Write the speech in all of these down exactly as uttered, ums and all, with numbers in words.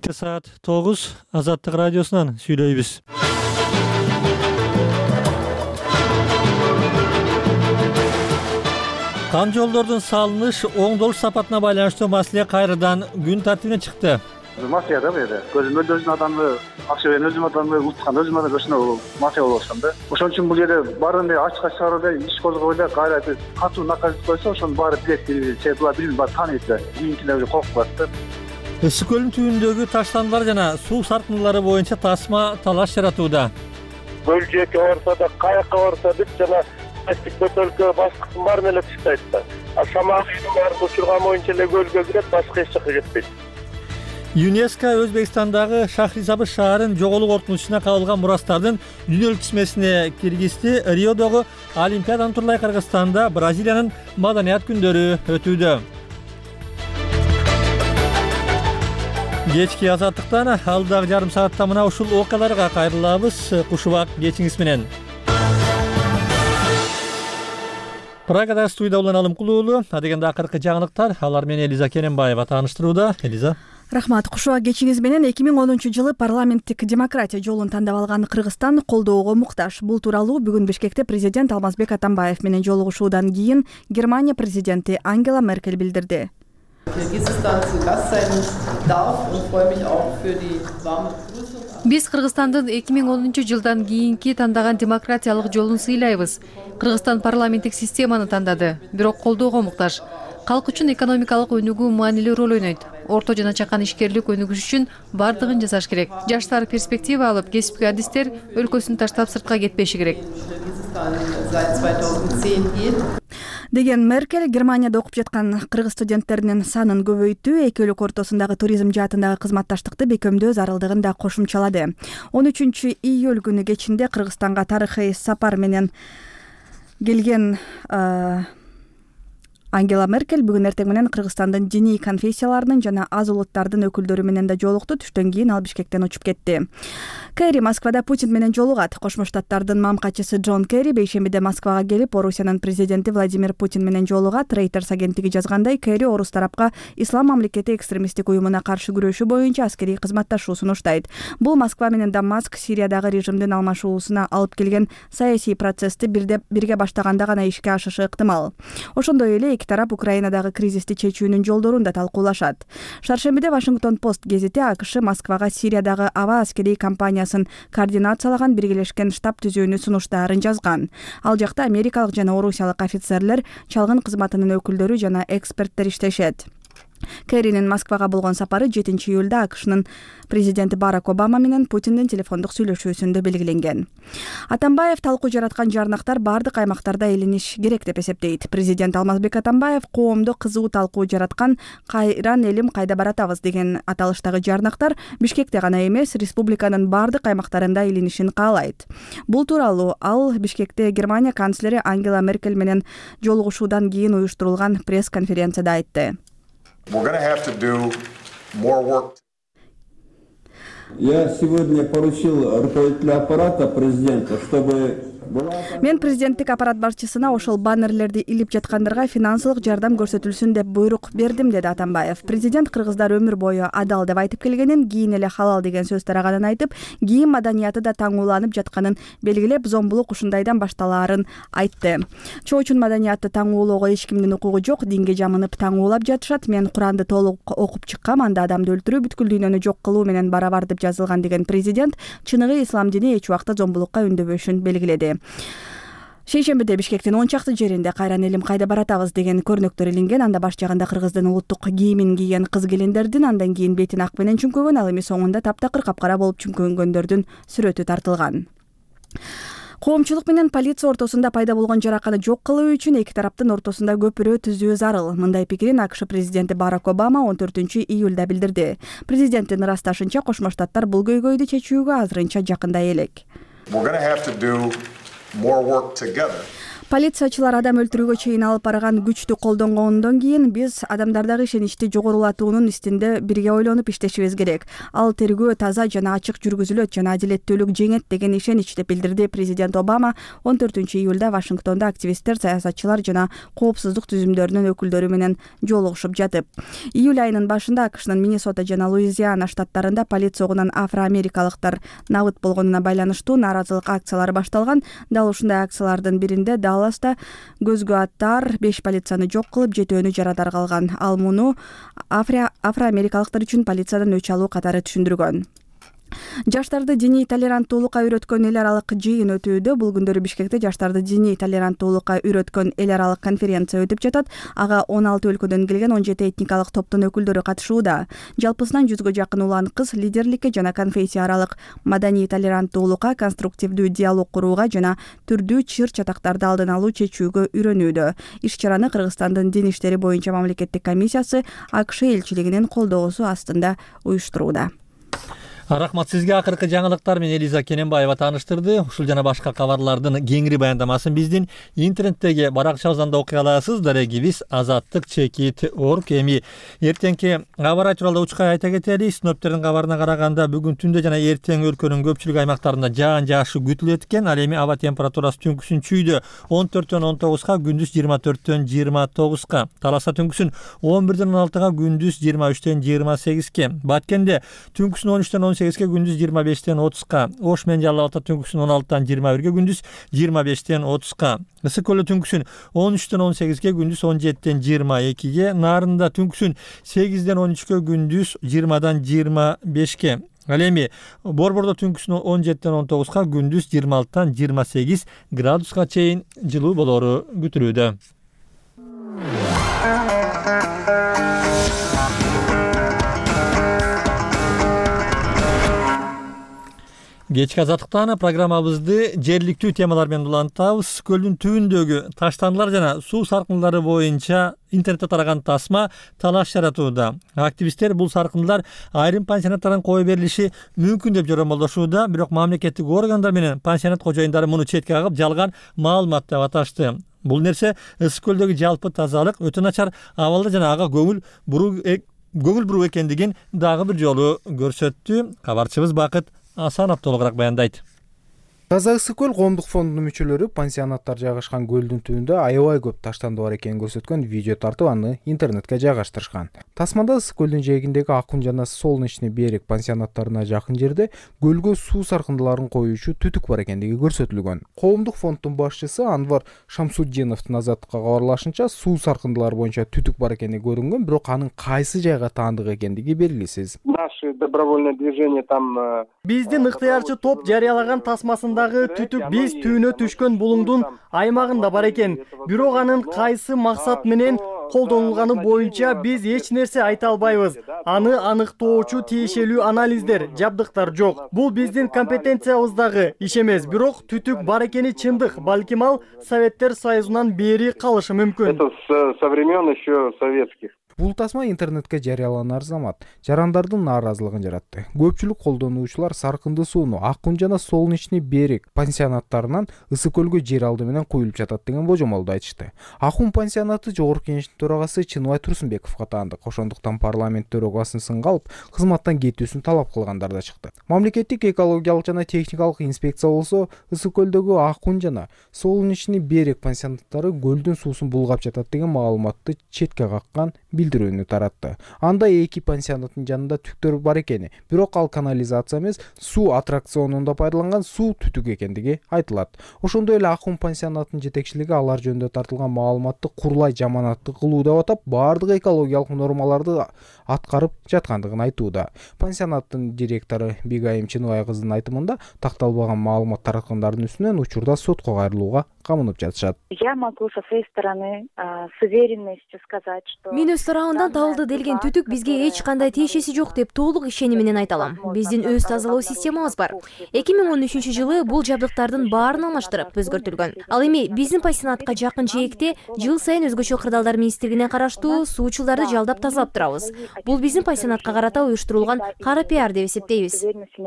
Кечке саат тогуз Азаттык радиосунан сүйлөйбүз. Кан жолдордун салыныш оңдолуш сапатына байланыштуу маселе кайрадан күн тартибине чыкты. Маселе да бу. Көзүм өзүм адамды, акча берен өзүм адамды уткан өзүм адамды ошондой маселе болуп аткан да. Ошон үчүн бул жерде баарын эле ачыкка чыгарууда иш козгобой эле кайра бир катуу наказать койсо, ошонун баары билет, се була билим бар тааныйт да. Кийинкиде уже коркуп калат да. Ысык көлүнүн түбүндөгү таштандылар жана суу саркынулары боюнча тасма талаш жаратууда. Көлжөккө барса да, каякка барса бүт жана пластик бөтөлкө башкысын баарын эле таштайт да. А шамалдын баарын учурган боюнча эле көлгө кирет, башка эч жака кетпейт. ЮНЕСКО Өзбекстандагы Шахризабыз шаарын жоголуу коркунучуна кабылган мурастардын дүйнөлүк тизмесине киргизди. Риодогу Олимпиаданын турулай Кыргызстанда Бразилиянын маданият күндөрү өтүүдө. Кечки азаттыктан алдагы жарым саатта мына ушул окуяларга кайрылабыз. Кушубак кечиңиз менен. Прагада студияда улан Алымкул уулу, адегенде акыркы жаңылыктар, алар менен Элиза Керенбаева тааныштырууда. Элиза. Рахмат. Кушубак кечиңиз менен эки миң онунчу жылы парламенттик демократия жолун тандап алган Кыргызстан колдоого муктаж. Бул тууралуу бүгүн Бишкекте президент Алмазбек Атамбаев менен жолугушуудан кийин Германия президенти Ангела Меркель билдирди. Биз Кыргызстандын эки миң онунчу жылдан кийинки тандаган демократиялык жолун сыйлайбыз. Кыргызстан парламенттик системаны тандады, бирок колдоого муктаж. Калк үчүн экономикалык өнүгүү маанилүү роль ойнойт. Орто жана чакан ишкерлик өнүгүш үчүн бардыгын жасаш керек. Жаштар перспектива алып, кесипки адистер өлкөсүн таштап сыртка кетпеши керек деген Меркель Германияда окуп жаткан кыргыз студенттеринин санын көбөйтүү, эки өлкө ортосундагы туризм жаатындагы кызматташтыкты бекемдөө зарылдыгын да кошумчалады. он үчүнчү июль күнү кечинде Кыргызстанга тарыхый сапар менен келген Ангела Меркель бүгүн эртең менен Кыргызстандын диний конфессияларынын жана аз улуттардын өкүлдөрү менен да жолукту. Түштөн кийин ал Бишкектен учуп кетти. Керри Москвада Путин менен жолугат. Кошмо Штаттардын мамкачысы Джон Керри бейшембиде Москвага келип, Орусиянын президенти Владимир Путин менен жолугат. Reuters агенттиги жазгандай, Керри орус тарапка Ислам мамлекети экстремисттик уюмуна каршы күрөшүү боюнча аскерий кызматташуу сунуштайт. Бул Москва менен Дамаск Сириядагы режимдин алмашуусуна алып келген саясий процессти бирде бирге баштаганда гана ишке ашышы ыктымал. Ошондой эле тарап Украинадагы кризисти чечүүнүн жолдорун да талкуулашат. Шаршембиде Вашингтон Пост гезити АКШ Москвага Сириядагы аба аскерий компаниясын координациялаган биргелешкен штаб түзүүнү сунуштаарын жазган. Ал жакта америкалык жана орусиялык офицерлер, чалгын кызматынын өкүлдөрү жана эксперттер иштешет. Керринин Москвага болгон сапары жетинчи июлда АКШнын президенти Барак Обама менен Путиндин телефондук сүйлөшүүсүндө белгиленген. Атамбаев талкуу жараткан жарнактар бардык аймактарда элиниш керек деп эсептейт. Президент Алмазбек Атамбаев коомдо кызуу талкуу жараткан «Кайран элим кайда баратабыз» деген аталыштагы жарнактар Бишкекте гана эмес, республиканын бардык аймактарында элинишин каалайт. Бул тууралуу ал Бишкекте Германия канцлери Ангела Меркель менен жолугушуудан кийин уюштурулган пресс-конференцияда айтты. We're going to have to do more work. Я сегодня поручил руководителю аппарата президента, чтобы Мен президенттик аппарат башчысына ошол баннерлерди илип жаткандарга финансылык жардам көрсөтүлсүн деп буйрук бердим, деди Атамбаев. Президент кыргыздар өмүр бою адал деп айтып келгенин, кийин эле халал деген сөз тараганын айтып, кийим маданияты да таңууланып жатканын белгилеп, зомбулук ушундайдан башталаарын айтты. Чоочун маданиятты таңуулоого эч кимдин укугу жок, динге жамынып таңуулап жатышат. Мен Куранды толук окуп чыккам, анда адамды өлтүрүү бүткүл дүйнөнү жок кылуу менен барабар деп жазылган деген президент чыныгы ислам дини эч убакта зомбулукка үндөбөшүн белгиледи. Шейшембиде Бишкектин он чакты жеринде «Кайран элим кайда баратабыз» деген көрнөктөр илинген. Анда баш жагында кыргыздын улуттук кийимин кийген кыз келиндердин, андан кийин бетин ак менен чүңкөгөн, ал эми соңунда таптакыр капкара болуп чүңкөнгөндөрдүн сүрөтү тартылган. Коомчулук менен полиция ортосунда пайда болгон жараканы жок кылуу үчүн эки тараптын ортосунда көпүрө түзүү зарыл. Мындай пикирин АКШ президенти Барак Обама он төртүнчү июлда билдирди. Президенттин ырасташынча Кошмо Штаттар бул көйгөйдү чечүүгө азырынча жакындай элек. We're going to have to do more work together. Полициячылар адам өлтүрүүгө чейин алып барган күчтү колдонгондон кийин биз адамдардагы ишеничти жогорулатуунун үстүндө бирге ойлонуп иштешибиз керек. Ал тергөө таза жана ачык жүргүзүлөт жана адилеттүүлүк жеңет деген ишенич деп билдирди президент Обама он төртүнчү июлда Вашингтондо активисттер, саясатчылар жана коопсуздук түзүмдөрүнүн өкүлдөрү менен жолугушуп жатып. Июль айынын башында АКШнын Миннесота жана Луизиана штаттарында полиция огунан афроамерикалыктар набыт болгонуна байланыштуу нааразылык акциялары башталган. Дал ушундай акциялардын биринде Далласта көзгө аттар беш полицияны жок кылып, жетөөнү жарадар калган. Ал муну афроамерикалыктар үчүн полициядан өч алуу катары түшүндүргөн. Жаштарды диний толеранттуулукка үйрөткөн эл аралык жыйын өтүүдө. Бул күндөрү Бишкекте жаштарды диний толеранттуулукка үйрөткөн эл аралык конференция өтүп жатат. Ага он алты өлкөдөн келген он жети этникалык топтун өкүлдөрү катышууда. Жалпысынан жүзгө жакын улан кыз лидерликке жана конфессия аралык маданий толеранттуулукка, конструктивдүү диалог курууга жана түрдүү чыр чатактарды алдын алуу чечүүгө үйрөнүүдө. Иш-чараны Кыргызстандын дин иштери боюнча мамлекеттик комиссиясы АКШ элчилигинин колдоосу астында уюштурууда. Рахмат сизге. Акыркы жаңылыктар менен Элиза Кененбаева тааныштырды. Ушул жана башка кабарлардын кеңири баяндамасын биздин интернеттеги баракчабыздан да окуй аласыз. Дарегибиз азаттык чекит точка орг. Эми эртеңки кабар тууралуу учкай айта кетели. Синоптиктердин кабарына караганда бүгүн түндө жана эртең өлкөнүн көпчүлүк аймактарында жаан жаашы күтүлөт экен. Ал эми аба температурасы түнкүсүн чүйдө он төрттөн он тогузга, күндүз жыйырма төрттөн жыйырма тогузга. Таласа түнкүсүн он бирден он алтыга, күндүз жыйырма үчтөн жыйырма сегизге. Баткенде түнкүсүн он үчтөн он сегизге, күндүз жыйырма бештен отузга. Ош менен Жалал Абадта түнкүсүн он алтыдан жыйырма бирге, күндүз жыйырма бештен отузга. Ысык көлдө түнкүсүн он үчтөн он сегизге, күндүз он жетиден жыйырма экиге. Нарында түнкүсүн сегизден он үчкө, күндүз жыйырмадан жыйырма бешке. Ал эми Борбордо түнкүсүн он жетиден он тогузга, күндүз жыйырма алтыдан жыйырма сегиз градуска чейин жылуу болору күтүлүүдө. Кечки азаттыктан программабызды жергиликтүү темалар менен улантабыз. Көлдүн түбүндөгү таштандылар жана суу саркындылары боюнча интернетте тараган тасма талаш жаратууда. Активисттер бул саркындылар айрым пансионаттардан кое берилиши мүмкүн деп жоромолдошууда, бирок мамлекеттик органдар менен пансионат кожоюндары муну четке кагып жалган маалымат деп аташты. Бул нерсе Ысык көлдөгү жалпы тазалык өтө начар абалда жана ага көңүл буруу көңүл буруу экендигин дагы бир жолу көрсөттү. Кабарчыбыз Бакыт Асанов толугураак баяндайт. Таза Ысык көл коомдук фондунун мүчөлөрү пансионаттар жайгашкан көлдүн түбүндө аябай көп таштанды бар экенин көрсөткөн видео тартып аны интернетке жайгаштырышкан. Тасманда Ысык көлдүн жээгиндеги Акун жана Солнечный берег пансионаттарына жакын жерде көлгө суу саркындыларын коюучу түтүк бар экендиги көрсөтүлгөн. Коомдук фонддун башчысы Анвар Шамсуддиновдун азаттыкка кабарлашынча, суу саркындылары боюнча түтүк бар экени көрүнгөн, бирок анын кайсы жайга таандык экендиги белгисиз. Наше добровольное движение там биздин ыктыярчы топ жарыялаган тасмасында түтүк биз түбүнө түшкөн булуңдун аймагында бар экен. Бирок анын кайсы максат менен колдонулганы боюнча биз эч нерсе айта албайбыз. Аны аныктоочу тиешелүү анализдер, жабдыктар жок. Бул биздин компетенциябыздагы иш эмес, бирок түтүк бар экени чындык. Балким ал Советтер Союзунан бери калышы мүмкүн. Это со времен еще советских. Бул тасма интернетке жарыяланар замат жарандардын нааразылыгын жаратты. Көпчүлүк колдонуучулар саркынды сууну Акун жана Солнечный берег пансионаттарынан Ысык көлгө жер алды менен куюлуп жатат деген божомолду айтышты. Акун пансионаты жогорку кеңештин төрагасы Чыныбай Турсунбековго таандык. Ошондуктан парламент төрагасын сынга алып, кызматтан кетүүсүн талап кылгандар да чыкты. Мамлекеттик экологиялык жана техникалык инспекция болсо Ысык көлдөгү Акун жана Солнечный берег пансионаттары көлдүн суусун булгап жатат деген маалыматты четке каккан билдирүүнү таратты. Анда эки пансионаттын жанында түктөр бар экени, бирок ал канализация эмес, суу аттракционунда пайдаланган суу түтүк экендиги айтылат. Ошондой эле Акун пансионаттын жетекчилиги алар жөнүндө тартылган маалыматты курлай жаманаттык кылуу деп атап, баардык экологиялык нормаларды аткарып жаткандыгын айтууда. Пансионаттын директору Бигайым Чыныбай кыздын айтымында, такталбаган маалымат тараткандардын үстүнөн учурда сотко кайрылууга камынып жатышат. Я могу со своей стороны с уверенностью сказать, что мен өз тарабынан табылды делген түтүк бизге эч кандай тиешеси жок деп толук ишеним менен айта алам. Биздин өз тазалоо системабыз бар. эки миң он үчүнчү жылы бул жабдыктардын баарын алмаштырып өзгөртүлгөн. Ал эми биздин пансионатка жакын жээкте жыл сайын өзгөчө кырдаалдар министрлигине караштуу суучулдарды жалдап тазалап турабыз. Бул биздин пансионатка карата уюштурулган кара пиар деп эсептейбиз.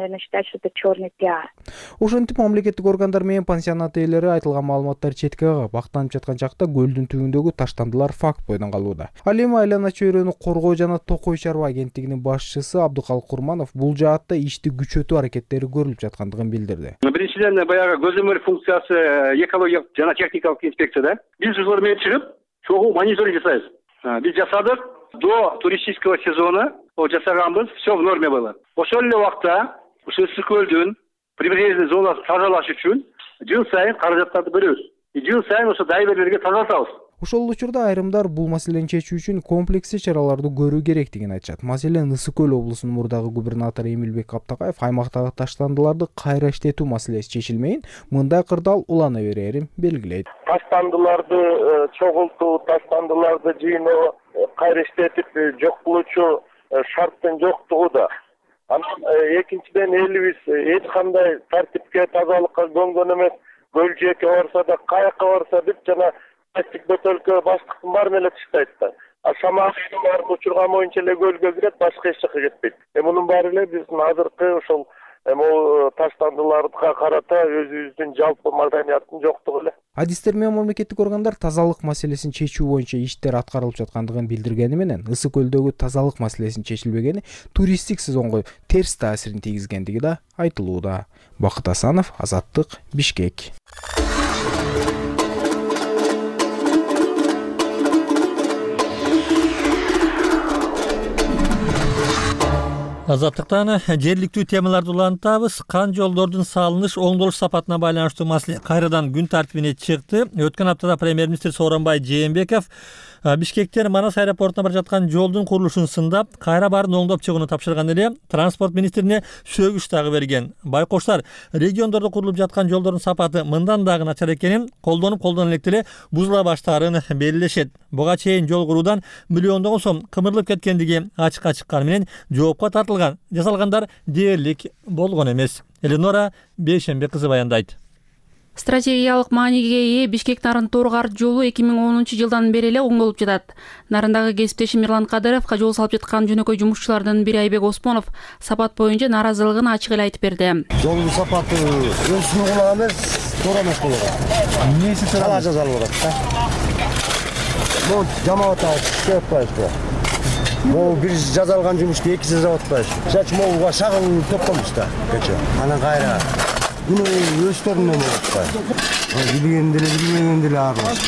Ошентип мамлекеттик органдар менен пансионат ээлери айтылган маалыматтар четке кагып бактанып жаткан жакта көлдүн түбүндөгү таштандылар факт бойдон калууда. Ал эми айлана чөйрөнү коргоо жана Токой чарба агенттигинин башчысы Абдыкалык Курманов бул жаатта ишти күчөтүү аракеттери көрүлүп жаткандыгын билдирди. Биринчиден баягы көзөмөл функциясы экологиялык жана техникалык инспекцияда биз ушулар менен чыгып чогуу мониторинг жасайбыз. Биз жасадык до туристического сезона жасаганбыз, все в норме было. Ошол эле убакта ушул ысык көлдүн прибрежный зонасын тазалаш үчүн жыл сайын каражаттарды бөлөбүз. Жыл сайын ошо дайверлерге тазартабыз. Ошол учурда айрымдар бул маселени чечүү үчүн комплекстик чараларды көрүү керектигин айтышат. Маселен Ысык көл облусунун мурдагы губернатору Эмилбек Каптакаев аймактагы таштандыларды кайра иштетүү маселеси чечилмейин мындай кырдаал улана берерин белгилейт. Таштандыларды чогултуу, таштандыларды жыйноо, кайра иштетип жок кылуучу шарттын жоктугу да. Анан экинчиден элибиз эч кандай тартипке, тазалыкка көнгөн эмес. Көл жээкке барса да, каякка барса бүт жана пластик бөтөлкө башкысын баарын эле таштайт да. А шамак баарын учурган боюнча эле көлгө кирет, башка эч жака кетпейт. Эми мунун баары эле биздин азыркы ошол эми таштандыларга карата өзүбүздүн жалпы маданияттын жоктугу эле. Адистер менен мамлекеттик органдар тазалык маселесин чечүү боюнча иштер аткарылып жаткандыгын билдиргени менен Ысык көлдөгү тазалык маселесин чечилбегени туристтик сезонго терс таасирин тийгизгендиги да айтылууда. Бакыт Асанов, Азаттык, Бишкек. Азаттыктан жергиликтүү темаларды улантабыз. Кан жолдордун салыныш оңдолуш сапатына байланыштуу маселе кайрадан күн тартибине чыкты. Өткөн аптада премьер-министр Сооронбай Жээнбеков Бишкектен Манас аэропортуна бара жаткан жолдун курулушун сындап, кайра баарын оңдоп чыгууну тапшырган эле транспорт министрине сөгүш дагы берген. Байкоштар региондордо курулуп жаткан жолдордун сапаты мындан дагы начар экенин, колдонуп колдоно электе эле бузула баштаарын белгилешет. Буга чейин жол куруудан миллиондогон сом кымырылып кеткендиги ачыкка чыкканы менен жоопко тартылган. Жасалгандар дээрлик болгон эмес. Эленора Бейшембек кызы баяндайт. Стратегиялык мааниге ээ Бишкек Нарын Торгар жолу эки миң онунчу жылдан бери эле оңдолуп жатат. Нарындагы кесиптешим Мирлан Кадыровго жол салып жаткан жөнөкөй жумушчулардын бири Айбек Осмонов сапат боюнча нааразылыгын ачык эле айтып берди. Жолдун сапаты өзүнүн кулак эмес, туура эмес болгон. Эмнеси туура жазалып атат да. Бул жамаат иштеп атпайбы? Бул бир жазалган жумушту эки жасап атпайбы? Чач могуга шагыл топтомуш да кече. Анан кайра Bunu göstermem oldu. Bilgendile bilmegендile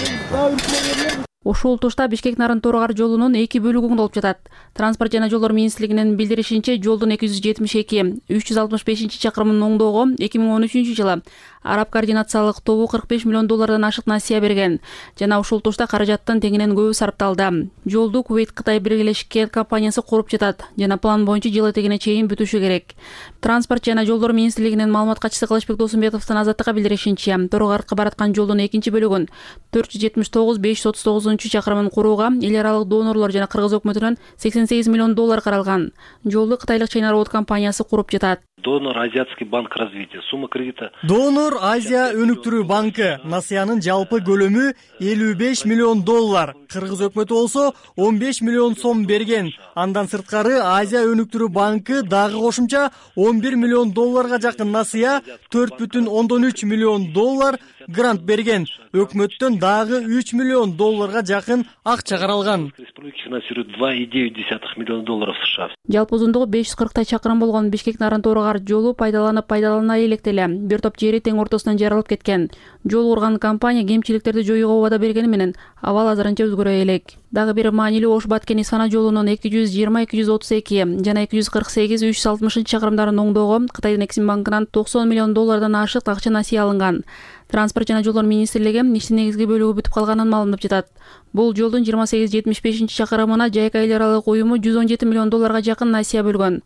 ağır. Ошол тушта Бишкек Нарын Торгар жолунун эки бөлүгү оңдолуп жатат. Транспорт жана жолдор министрлигинин билдиришинче, жолдун эки жүз жетимиш эки үч жүз алтымыш бешинчи чакырымын оңдоого эки миң он үчүнчү жылы Араб координациялык тобу кырк беш миллион доллардан ашык насыя берген. Жана ошол тушта каражаттын теңинен көбү сарпталды. Жолду Кувейт Кытай биргелешкен компаниясы куруп жатат жана план боюнча жыл этегине чейин бүтүшү керек. Транспорт жана жолдор министрлигинин маалымат катчысы Кылычбек Досумбетовдун Азаттыкка билдиришинче, Торгарга бараткан жолдун экинчи бөлүгүн төрт жүз жетимиш тогуз беш жүз отуз тогузунчу чакырымын курууга эл аралык донорлор жана Кыргыз өкмөтүнөн сексен сегиз миллион доллар каралган. Жолду кытайлык China Road компаниясы куруп жатат. Донор Азиатский банк развития. Сумма кредита. Донор Азия өнүктүрүү банкы. Насыянын жалпы көлөмү элүү беш миллион доллар. Кыргыз өкмөтү болсо он беш миллион сом берген. Андан сырткары Азия өнүктүрүү банкы дагы кошумча он бир миллион долларга жакын насыя, төрт бүтүн ондон үч миллион доллар грант берген. Өкмөттөн дагы үч миллион долларга жакын акча каралган. Республика финансирует два и девять десятых миллиона долларов США. Жалпы узундугу беш жүз кырктай чакырым болгон Бишкек Нарын Торгар жолу пайдаланып пайдалана электе эле бир топ жери тең ортосунан жарылып кеткен. Жол курган компания кемчиликтерди жоюуга убада бергени менен абал азырынча өзгөрө элек. Дагы бир маанилүү Ош Баткен Исфана жолунун эки жүз жыйырма эки жүз отуз эки жана эки жүз кырк сегиз үч жүз алтымышынчы чакырымдарын оңдоого Кытайдын Эксим банкынан токсон миллион доллардан ашык акча насыя алынган. Транспорт жана жолдор министрлиги иштин негизги бөлүгү бүтүп калганын маалымдап жатат. Бул жолдун жыйырма сегиз жетимиш бешинчи чакырымына Жайка эл аралык уюму жүз он жети миллион долларга жакын насыя бөлгөн.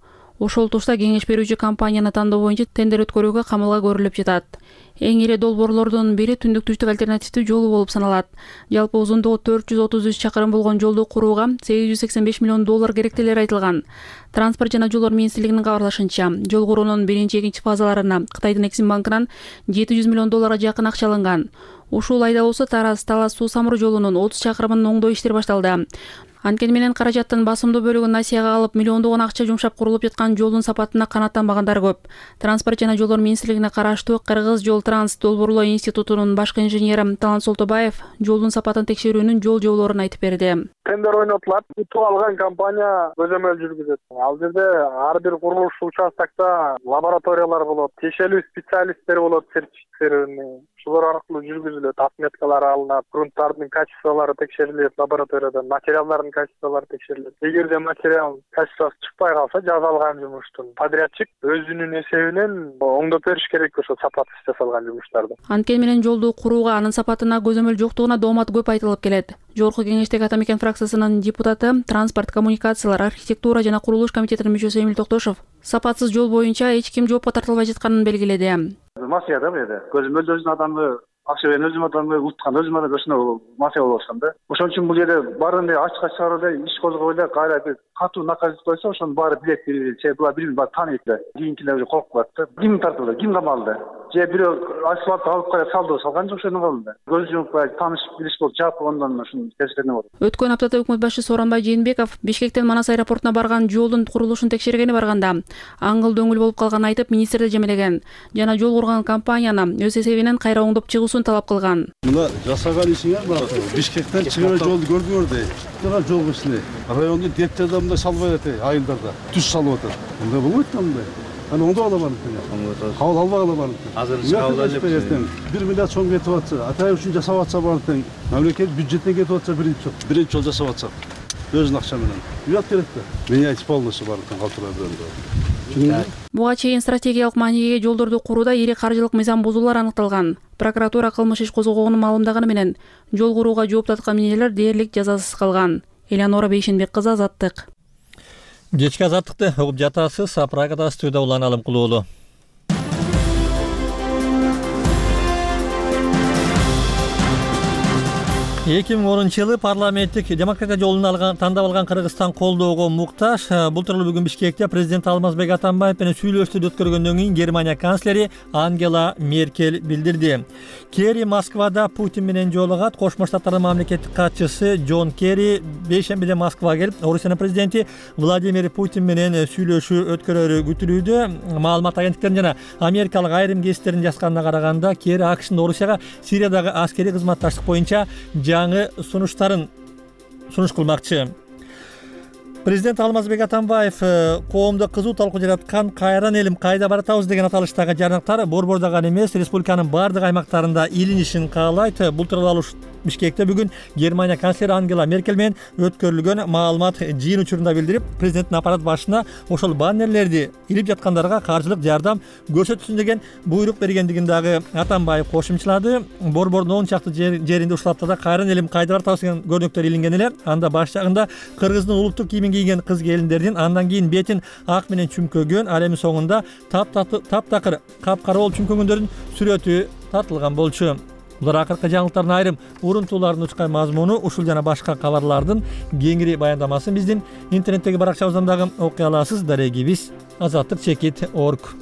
Ошол тушта кеңеш берүүчү компанияны тандоо боюнча тендер өткөрүүгө камалга көрүлүп жатат. Эң ири долбоорлордун бири түндүк-түштүк альтернативдүү жолу болуп саналат. Жалпы узундугу төрт жүз отуз үч чакырым болгон жолду курууга сегиз жүз сексен беш миллион доллар керектелери айтылган. Транспорт жана жолдор министрлигинин кабарлашынча, жол куруунун биринчи, экинчи фазаларына Кытайдын Эксим банкынан жети жүз миллион долларга жакын акча алынган. Ушул айда болсо Тараз Талас суу самыр жолунун отуз чакырымын оңдоо иштери башталды. Анткени менен каражаттын басымдуу бөлүгүн насыяга алып, миллиондогон акча жумшап курулуп жаткан жолдун сапатына канааттанбагандар көп. Транспорт жана жолдор министрлигине караштуу Кыргыз жол транс долбоорлоо институтунун башкы инженери Талант Солтобаев жолдун сапатын текшерүүнүн жол жоболорун айтып берди. Тендер ойнотулат, утуп алган компания көзөмөл жүргүзөт. Ал жерде ар бир курулуш участокто лабораториялар болот, тиешелүү специалисттер болот, сертификированный. Шулар аркылуу жүргүзүлөт, отметкалар алынат, грунттардын качестволору текшерилет, лабораторияда материалдардын качестволору текшерилет. Эгерде материал качествосы чыкпай калса, жазалган жумуштун подрядчик өзүнүн эсебинен оңдоп бериш керек ошо сапатсыз жасалган жумуштарды. Анткени менен жолду курууга анын сапатына көзөмөл жоктугуна доомат көп айтылып келет. Жогорку кеңештеги Ата Мекен фракциясынын депутаты, транспорт, коммуникациялар, архитектура жана курулуш комитетинин мүчөсү Эмил Токтошов сапатсыз жол боюнча эч ким жоопко тартылбай жатканын белгиледи. Мафия да бу жерде. Көзөмөл өзүнүн адамы, акча берген өзүнүн адамы, уткан өзүнүн адамы, ошондой мафия болуп аткан да. Ошон үчүн бул жерде баарын эле ачык ачык чыгарып эле иш козгоп эле кайра бир катуу наказать койсо, ошонун баары билет берип, же була бир баары тааныйт да. Кийинкилер уже коркуп калат да. Ким тартылды, ким камалды? Же бирөө асфальт алып кая салды, салган жок ошону калды. Көз жумуп таныш билиш болуп жаап ондан ошону тескерине болду. Өткөн аптада өкмөт башчысы Сооронбай Жээнбеков Бишкектен Манас аэропортуна барган жолдун курулушун текшергени барганда аңгыл дөңгүл болуп калганын айтып, министрди жемелеген жана жол курган компанияны өз эсебинен кайра оңдоп чыгуусун талап кылган. Мына жасаган ишиңер бар. Бишкектен чыгар жолду көрдүңөр дей. Тура жол ишини райондун депутаттары мындай салбай атат, айылдарда түз салып атат. Мындай болбойт да мындай. Аны оңдоп ала барып. Кабыл албай ала барып. Азыр кабыл алып. бир миллиард сом кетип атса, атайын үчүн жасап атса барып, мамлекет бюджеттен кетип атса биринчи жол. Биринчи жол жасап атса. Өзүнүн акча менен. Уят керек да. Менять полностью барып калтырып берди. Буга чейин стратегиялык маанилиги жолдорду курууда ири каржылык мыйзам бузуулар аныкталган. Прокуратура кылмыш иш козгогонун маалымдаганы менен жол курууга жооп тарткан эмнелер дээрлик жазасыз калган. Элеонора Бейшенбек кызы, Азаттык. Кечки азаттыкты угуп жатасыз. Прагада студияда Улан Алымкулуулу. эки миң онунчу жылы парламенттик демократия жолун алган тандап алган Кыргызстан колдоого муктаж. Бул тууралуу бүгүн Бишкекте президент Алмазбек Атамбаев менен сүйлөшүүлөрдү өткөргөндөн кийин Германия канцлери Ангела Меркель билдирди. Керри Москвада Путин менен жолугат. Кошмо Штаттардын мамлекеттик катчысы Джон Керри бейшембиде Москвага келип, Орусиянын президенти Владимир Путин менен сүйлөшүү өткөрөрү күтүлүүдө. Маалымат агенттиктерин жана америкалык айрым гезиттердин жазганына караганда, Керри АКШнын Орусияга Сириядагы аскерий кызматташтык боюнча жаңы сунуштарын сунуш кылмакчы. Президент Алмазбек Атамбаев коомдо кызуу талкуу жараткан "Кайран элим, кайда баратабыз" деген аталыштагы жарнактар борбордо гана эмес, республиканын бардык аймактарында илинишин каалайт. Бул тууралуу Бишкекте бүгүн Германия канцлери Ангела Меркель менен өткөрүлгөн маалымат жыйын учурунда билдирип, президенттин аппарат башына ошол баннерлерди илип жаткандарга каржылык жардам көрсөтсүн деген буйрук бергендигин дагы Атамбаев кошумчалады. Борбордун он чакты жеринде ушул аптада "Кайран элим, кайда баратабыз" деген көрнөктөр илинген эле. Анда баш жагында Кыргыздын улуттук кийимин кийген кыз келиндердин, андан кийин бетин ак менен чүмкөгөн, ал эми соңунда таптакыр капкара болуп чүмкөгөндөрдүн сүрөтү тартылган болчу. Булар акыркы жаңылыктардын айрым урунтуулардын учкан мазмуну. Ушул жана башка кабарлардын кеңири баяндамасын биздин интернеттеги баракчабыздан дагы окуй аласыз. Дарегибиз азаттык чекит точка орг.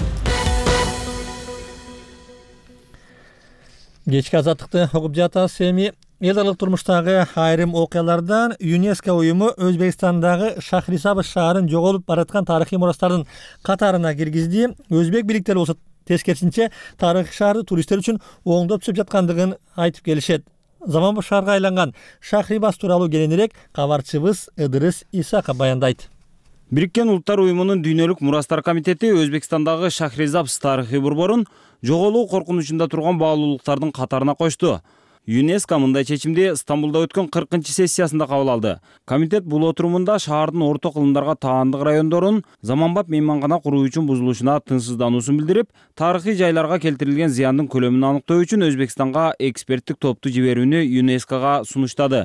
Кечки азаттыкты угуп жатасыз. Эми эл аралык турмуштагы айрым окуялардан ЮНЕСКО уюму Өзбекстандагы Шахрисабз шаарын жоголуп бараткан тарыхый мурастардын катарына киргизди. Өзбек бийликтери болсо тескерисинче тарыхый шаарды туристтер үчүн оңдоп түзүп жаткандыгын айтып келишет. Заманбап шаарга айланган Шахрисабз тууралуу кененирээк кабарчыбыз Ыдырыс Исаков баяндайт. Бириккен Улуттар уюмунун дүйнөлүк мурастар комитети Өзбекстандагы Шахрисабз тарыхый борборун жоголуу коркунучунда турган баалуулуктардын катарына кошту. ЮНЕСКО мындай чечимди Стамбулда өткөн кыркынчы сессиясында кабыл алды. Комитет бул отурумунда шаардын орто кылымдарга таандык райондорун заманбап меймангана куруу үчүн бузулушуна тынчсыздануусун билдирип, тарыхый жайларга келтирилген зыяндын көлөмүн аныктоо үчүн Өзбекстанга эксперттик топту жиберүүнү ЮНЕСКОга сунуштады.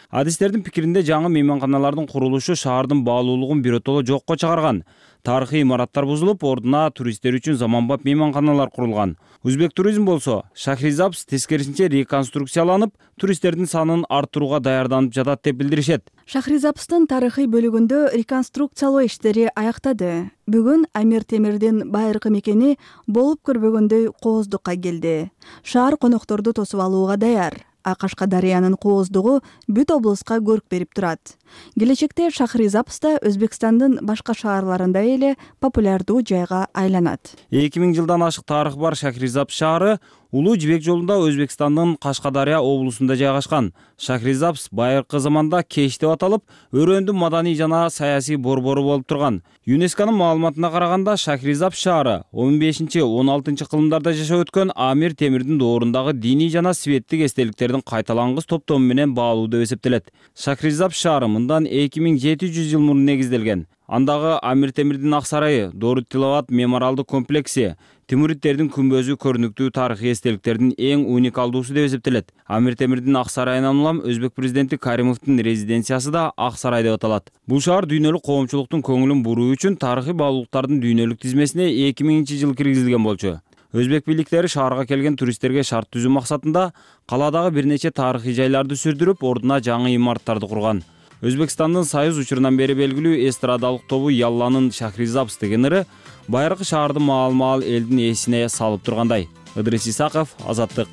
Адистердин пикиринде жаңы мейманканалардын курулушу шаардын баалуулугун биротоло жокко чыгарган. Тарыхый имараттар бузулуп, ордуна туристтер үчүн заманбап мейманканалар курулган. Өзбек туризм болсо, Шахризабз тескерисинче реконструкцияланып, туристтердин санын арттырууга даярданып жатат деп билдиришет. Шахризабздын тарыхый бөлүгүндө реконструкциялоо иштери аяктады. Бүгүн Амир Темирдин байыркы мекени болуп көрбөгөндөй кооздукка келди. Шаар конокторду тосуп алууга даяр. А Кашкадарыянын кооздугу бүт облуска көрк берип турат. Келечекте Шахризабз да Өзбекстандын башка шаарларында эле популярдуу жайга айланат. эки миң жылдан ашык тарыхы бар Шахризабз шаары Улуу Жибек жолунда Өзбекстандын Кашкадария облусунда жайгашкан. Шахризабз байыркы заманда Кеч деп аталып, өрөөндүн маданий жана саясий борбору болуп турган. ЮНЕСКОнун маалыматына караганда, Шахризабз шаары он бешинчи он алтынчы кылымдарда жашап өткөн Амир Темирдин доорундагы диний жана светтик эстеликтердин кайталангыс топтому менен баалуу деп эсептелет. Шахризабз шаары мындан эки миң жети жүз жыл мурун негизделген. Андагы Амир Темирдин ак сарайы, Дорут Тилават мемориалдык комплекси, Тимуридтердин күмбөзү көрүнүктүү тарыхый эстеликтердин эң уникалдуусу деп эсептелет. Амир Темирдин ак сарайынан улам Өзбек президенти Каримовдун резиденциясы да ак сарай деп аталат. Бул шаар дүйнөлүк коомчулуктун көңүлүн буруу үчүн тарыхый баалуулуктардын дүйнөлүк тизмесине эки миңинчи жылы киргизилген болчу. Өзбек бийликтери шаарга келген туристтерге шарт түзүү максатында калаадагы бир нече тарыхый жайларды сүрдүрүп, ордуна жаңы имараттарды курган. Өзбекстандын Союз учурунан бери белгилүү эстрадалык тобу Ялланын Шахризабз деген ыры байыркы шаарды маал-маал элдин эсине салып тургандай. Ыдрис Исаков, Азаттык.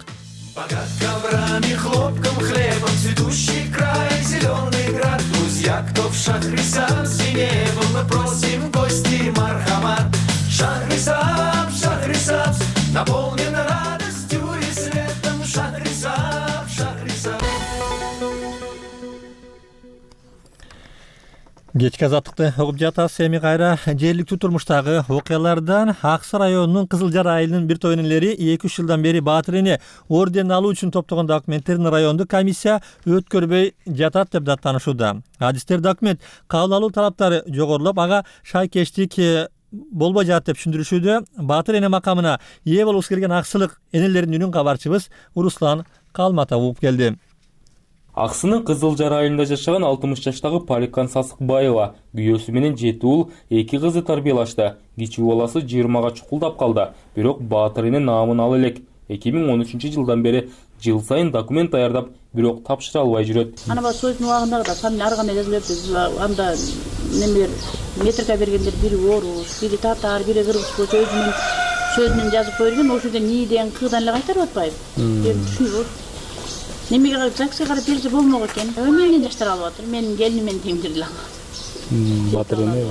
Кечки азаттыкты угуп жатасыз. Эми кайра жергиликтүү турмуштагы окуялардан Аксы районунун Кызыл Жар айылынын бир тоюнун элери эки үч жылдан бери Баатыр эне орденин алуу үчүн топтогон документтерин райондук комиссия өткөрбөй жатат деп даттанышууда. Адистер документ кабыл алуу талаптары жогорулуп, ага шайкештик болбой жатат деп түшүндүрүшүүдө. Баатыр эне макамына ээ болгусу келген аксылык энелердин үнүн кабарчыбыз Руслан Калматов угуп келди. Аксынын Кызыл Жар айылында жашаган алтымыш жаштагы Поликан Сасыкбаева күйөөсү менен жети уул, эки кызы тарбиялашты. Кичүү баласы жыйырмага чукулдап калды. Бирок Баатыр эне наамын ала элек. эки миң он үчүнчү жылдан бери жыл сайын документ даярдап, бирок тапшыра албай жүрөт. Ана бул сөздүн убагында да фамилия ар кандай жазылып, анда немелер метрика бергендер бири орус, бири татар, бири кыргыз болсо өзүнүн сөзүнөн жазып койгон, ошол жерден ниден кыдан эле кайтарып атпайбы? Эми түшүнүп Немеге карап ЗАГСка карап берсе болмок экен. Эмнеден жаштар алып атыр? Менин келиним тең жерде алган. Баатыр эне.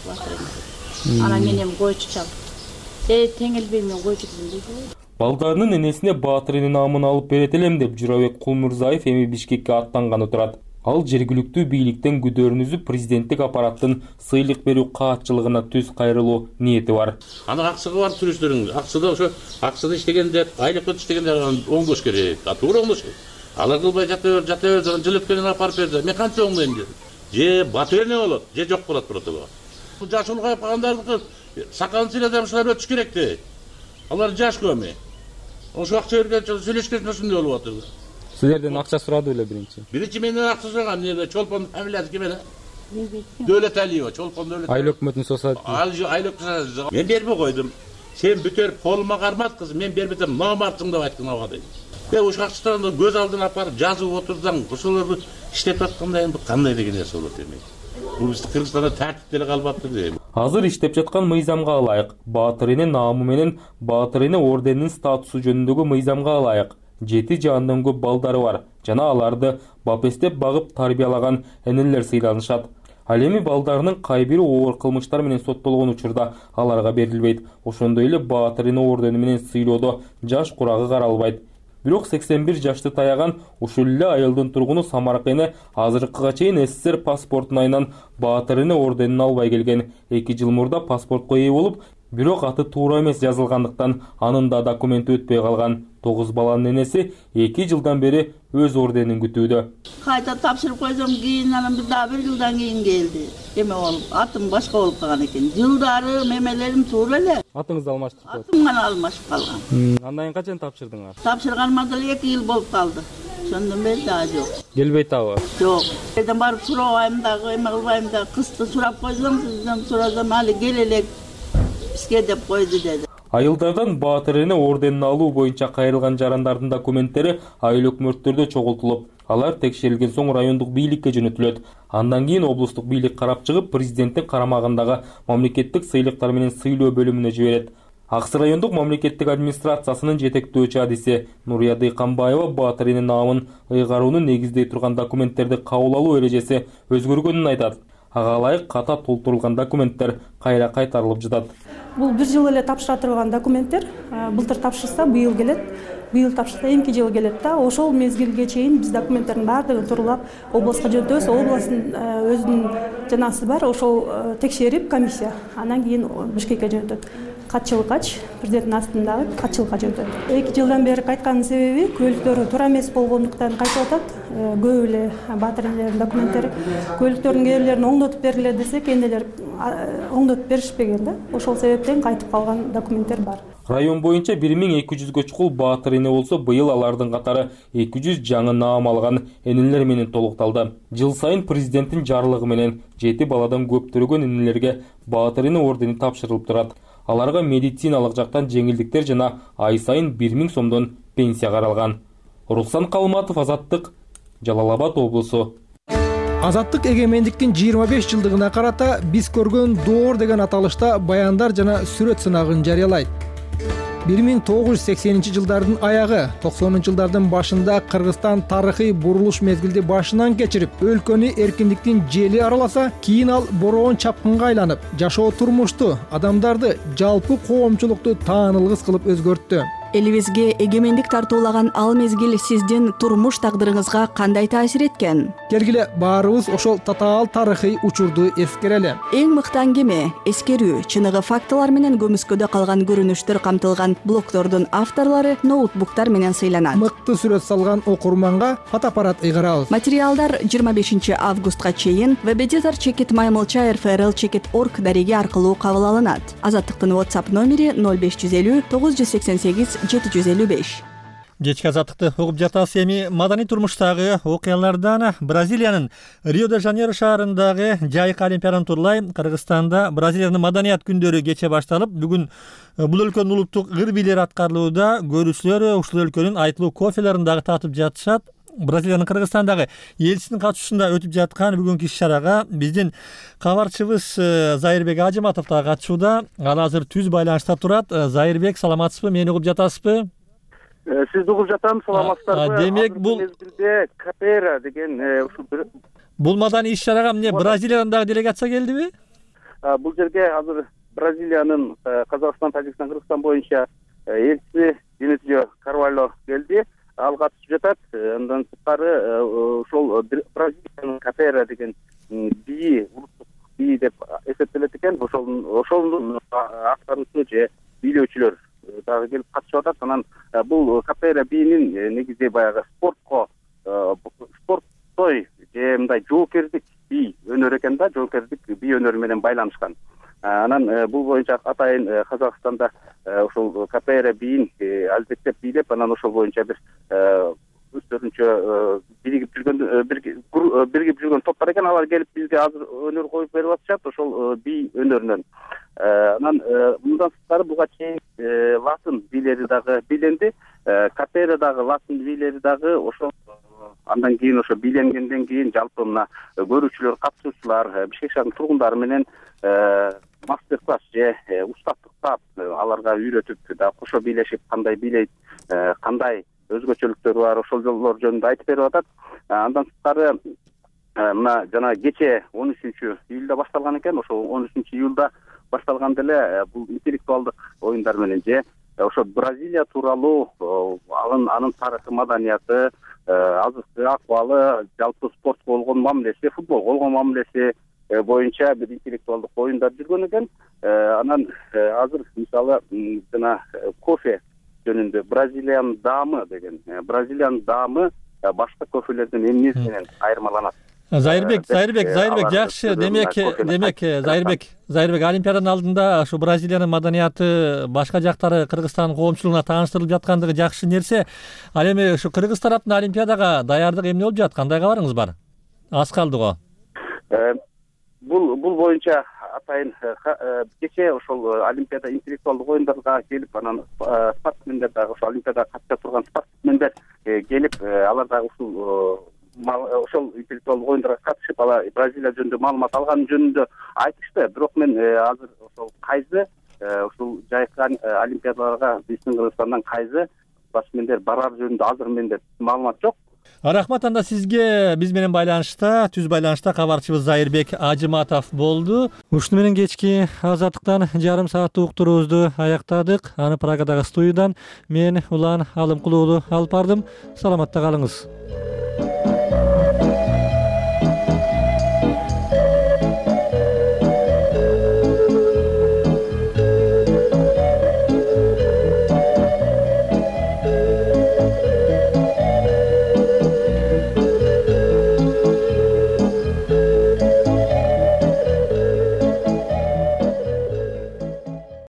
Ана мен эми койчу чал. Э тең элбей мен койчу дедим дейт. Балдарынын энесине Баатыр эне наамын алып берет элем деп Журабек Кулмурзаев эми Бишкекке аттанганы турат. Ал жергиликтүү бийликтен күдөрүн үзүп, президенттик аппараттын сыйлык берүү каатчылыгына түз кайрылуу ниети бар. Аны Аксыга барып сүрүштүрүңүз. Аксыда ошо Аксыда иштегенде, айлыкта иштегенде оңдош керек. Туура оңдош керек. Алар кылбай жата жата берсе, жыл өткөнүн апарып берсе, мен канча оңдойм дедим. Же Батыр эне болот, же жок болот протокол. Жаш улгайып калгандардыкы сакалын сыйладым, ушулар өтүш керек да. Алар жаш көмө. Ошо акча бергенче сүйлөшкөн ушундай болуп атыр. Силерден акча сурады эле биринчи. Биринчи менен акча сураган, эмне Чолпон фамилиясы ким эле? Дөлөт Алиева, Чолпон Дөлөт. Айыл өкмөтүнүн социалдык. Айыл өкмөтүнүн. Мен бербей койдум. Сен бүтөр колума кармат кыз, мен бербесем номартың деп айттың ага дейт. Мен ушул акчаларды көз алдына апарып жазып отурсаң, ошолорду иштеп атканда эми кандай деген нерсе болот эми. Бул биз Кыргызстанда тартип деле калбаптыр дейм. Азыр иштеп жаткан мыйзамга ылайык Баатыр эне наамы менен Баатыр эне орденинин статусу жөнүндөгү мыйзамга ылайык жети же андан көп балдары бар жана аларды бапестеп багып тарбиялаган энелер сыйланышат. Ал эми балдарынын кай бири оор кылмыштар менен соттолгон учурда аларга берилбейт. Ошондой эле Баатыр эне ордени менен сыйлоодо жаш курагы каралбайт. Бирок сексен бир жашты таяган ушул эле айылдын тургуну Самарак эне азыркыга чейин СССР паспортун айынан Баатыр эне орденин албай келген. эки жыл мурда паспортко ээ болуп, бирок аты туура эмес жазылгандыктан анын да документи өтпөй калган. тогуз баланын энеси эки жылдан бери өз орденин күтүүдө. Кайта тапшырып койсом, кийин анан бир дагы бир жылдан кийин келди. Эме болуп, атым башка болуп калган экен. Жылдары мемелерим туура эле. Атыңызды алмаштырып коет. Атым гана алмашып калган. Андан кийин качан тапшырдыңар? Тапшырганыма деле эки жыл болуп калды. Sondan beri daha yok. Келбейт абы. Yok. Evden barıp surabayım da, kıyma kılbayım da, kısты surap koydum, sizden suradım, hali gelelek bizge dep koydu dedi. Айылдардан Баатыр эне орденин алуу боюнча кайрылган жарандардын документтери айыл өкмөттөрдө чогултулуп, алар текшерилген соң райондук бийликке жөнөтүлөт. Андан кийин облустук бийлик карап чыгып, президенттин карамагындагы мамлекеттик сыйлыктар менен сыйлоо бөлүмүнө жиберет. Аксы райондук мамлекеттик администрациясынын жетектөөчү адиси Нурия Дыйканбаева Баатыр эне наамын ыйгарууну негиздей турган документтерди кабыл алуу эрежеси өзгөргөнүн айтат. Ага ылайык ката толтурулган документтер кайра кайтарылып жатат. Бул бир жыл эле тапшыра турган документтер былтыр тапшырса быйыл келет. Быйыл тапшырса эмки жыл келет да. Ошол мезгилге чейин биз документтердин баардыгын турурлап областка жөнөтөбүз. Областтын өзүнүн жанасы бар, ошол текшерип комиссия. Андан кийин Бишкекке жөнөтөт. Катчылыкач президенттин астындагы катчылыкка жөнөтөт. эки жылдан бери кайтканын себеби көлүктөрү туура эмес болгондуктан кайтып атат. Көп эле Баатыр энелердин документтери көлүктөрдүн кээ оңдотуп бериле десек, энелер оңдотуп беришпеген да. Ошол себептен кайтып калган документтер бар. Район боюнча бир миң эки жүзгө чукул Баатыр эне болсо, быйыл алардын катары эки жүз жаңы наам алган энелер менен толукталды. Жыл сайын президенттин жарлыгы менен жети баладан көп төрөгөн энелерге Баатыр эне ордени тапшырылып турат. Аларга медициналык жактан жеңилдиктер жана ай сайын бир миң сомдон пенсия каралган. Рухсан Калматов, Азаттык, Жалал Абад облусу. Азаттык эгемендиктин жыйырма беш жылдыгына карата биз көргөн доор деген аталышта баяндар жана сүрөт сынагын жарыялайт. бир миң тогуз жүз сексенинчи жылдардын аягы, токсонунчу жылдардын башында Кыргызстан тарыхый бурулуш мезгилди башынан кечирип, өлкөнү эркиндиктин жели араласа, кийин ал бороон чапкынга айланып, жашоо турмушту, адамдарды, жалпы коомчулукту таанылгыс кылып өзгөрттү. Элибизге эгемендик тартуулаган ал мезгил сиздин турмуш тагдырыңызга кандай таасир эткен? Келгиле баарыбыз ошол татаал тарыхый учурду эскерели. Эң мыкты аңгеме, эскерүү, чыныгы фактылар менен көмүскөдө калган көрүнүштөр камтылган блогдордун авторлору ноутбуктар менен сыйланат. Мыкты сүрөт салган окурманга фотоаппарат ыйгарабыз. Материалдар жыйырма бешинчи августка чейин веб-эдитор чекит маймылча эр эф эр эл чекит точка орг дареги аркылуу кабыл алынат. Азаттыктын WhatsApp номери ноль беш жүз элүү тогуз жүз сексен сегиз жети жүз элүү беш. Кечки Азаттыкты угуп жатасыз. Эми маданий турмуштагы окуялардан Бразилиянын Рио-де-Жанейро шаарындагы жайкы олимпиаданы турлай. Кыргызстанда Бразилиянын маданият күндөрү кече башталып, бүгүн бул өлкөнүн улуттук ыр бийлери аткарылууда. Көрүүчүлөр ушул өлкөнүн айтылуу кофелерин дагы татып жатышат. Бразилиянын Кыргызстандагы элчисинин катышуусунда өтүп жаткан бүгүнкү иш-чарага биздин кабарчыбыз Зайырбек Ажыматов да катышууда. Ал азыр түз байланышта турат. Зайырбек, саламатсызбы? Мени угуп жатасызбы? Сизди угуп жатам, саламатсыздарбы? Демек бул мезгилде Капера деген ушул бул маданий иш-чарага эмне Бразилиядан дагы делегация келдиби? Бул жерге азыр Бразилиянын Казакстан, Тажикстан, Кыргызстан боюнча элчиси Денисио Карвальо келди. Ал катышып жатат. Андан сырткары ошол Бразилиянын Капера деген бии, улуттук бии деп эсептелет экен. Ошол ошонун аткаруучу же бийлөөчүлөр дагы келип катышып атат. Анан бул Капера биинин негизи баягы спортко, спорттой же мындай жоокердик бий өнөр экен да, жоокердик бий өнөрү менен байланышкан. Анан бул боюнча атайын Казакстанда ошол Капера биин албеттеп бийлеп, анан ошол боюнча бир өздөрүнчө биригип жүргөн биригип жүргөн топтор экен. Алар келип бизге азыр өнөр коюп берип атышат ошол бий өнөрүнөн. Анан мындан сырткары буга чейин латын бийлери дагы биленди. Капера дагы латын бийлери дагы ошол андан кийин ошо бийленгенден кийин жалпы мына көрүүчүлөр, катышуучулар, Бишкек шаарынын тургундары менен мастер-класс же устаттыктап аларга үйрөтүп да кошо бийлешип кандай бийлейт, кандай өзгөчөлүктөрү бар, ошол жолдор жөнүндө айтып берип атат. Андан сырткары мына жана кече он үчүнчү июлда башталган экен. Ошол он үчүнчү июлда башталганда эле бул интеллектуалдык оюндар менен же ошо Бразилия тууралуу анын тарыхы, маданияты, азыркы акыбалы, жалпы спортко болгон мамилеси, футболго болгон мамилеси боюнча бир интеллектуалдык оюндар жүргөн экен. Анан азыр мисалы жана кофе жөнүндө Бразилиянын даамы деген, Бразилиянын даамы башка кофелерден эмнеси менен айырмаланат? Зайырбек Зайырбек Зайырбек жакшы. Демек демек Зайырбек Зайырбек Олимпиаданын алдында ушу Бразилиянын маданияты башка жактары Кыргызстан коомчулугуна тааныштырылып жаткандыгы жакшы нерсе. Ал эми ушу Кыргыз тараптын Олимпиадага даярдыгы эмне болуп жатат? Кандай кабарыңыз бар? Аз калды го. Бул бул боюнча атайын кечээ ошол Олимпиада интеллектуалдык оюндарга келип, анан спортсмендер дагы ошол Олимпиадага катышып турган спортсмендер келип, алар дагы ушул ошол интеллектуалдык оюндарга катышып, алар Бразилия жөнүндө маалымат алган жөнүндө айтышты. Бирок мен азыр ошол кайсы ушул жайкы Олимпиадаларга биздин Кыргызстандан кайсы спортсмендер барар жөнүндө азыр менде маалымат жок. Рахмат. Анда сизге биз менен байланышта, түз байланышта кабарчыбыз Зайырбек Ажыматов болду. Ушуну менен кечки Азаттыктан жарым сааттык уктуруубузду аяктадык. Аны Прагадагы студиядан мен Улан Алымкулуу алып бардым. Саламатта калыңыз.